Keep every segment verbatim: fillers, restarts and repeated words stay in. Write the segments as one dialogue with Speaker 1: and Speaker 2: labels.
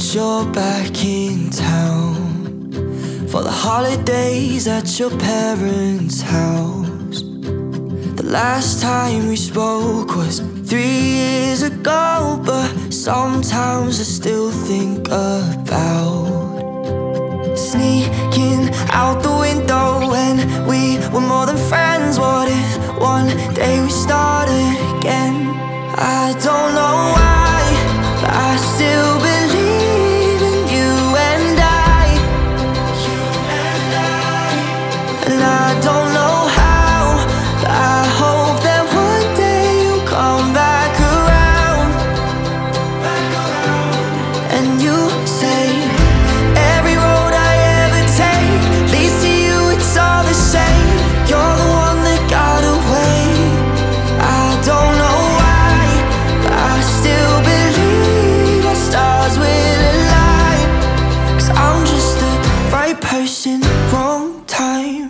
Speaker 1: 'cause you're back in town for the holidays at your parents' house. The last time we spoke was three years ago, but sometimes I still think about sneaking out the window when we were more than friends. What if one day we started again? I don't know why, but I still believe in you and I. You and I. And I don't know how, but I hope that one day you'll come back around, back around. And you say every road I ever take leads to you, it's all the same. You're the one that got away. I don't know why, but I still believe our stars will align, 'cause I'm just the right person, wrong time.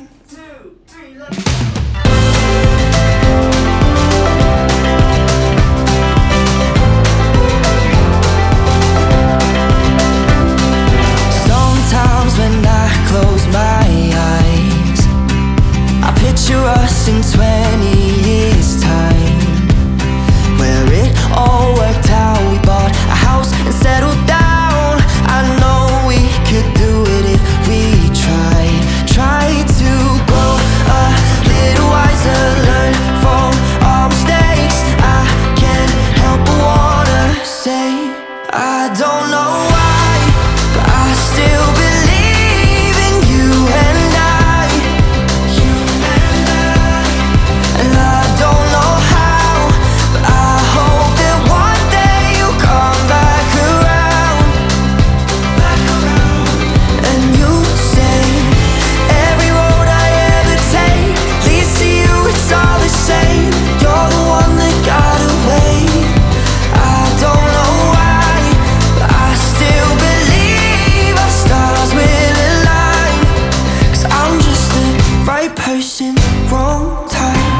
Speaker 1: Sometimes when I close my eyes, I picture us in twenty years time, where it all worked out. We bought a house and settled down. I know we could do it if we tried. Try to grow a little wiser, learn from our mistakes. I can't help but wanna say I don't know why, but I still believe in you and I. You and I. And I don't know how, but I hope that one day you'll come back around, back around. And you say every road I ever take leads to you, it's all the same. You're the one that got away. I don't know why, but I still believe our stars will align, 'cause I'm just the right person, wrong time.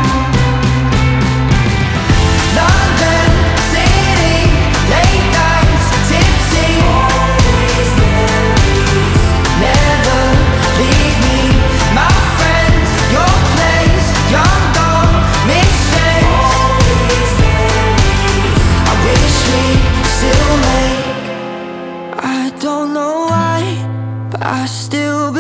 Speaker 1: London City, late nights, tipsy. All these memories never leave me. My friend, your place, young dumb mistakes. All these memories I wish we still make. I don't know why, but I still believe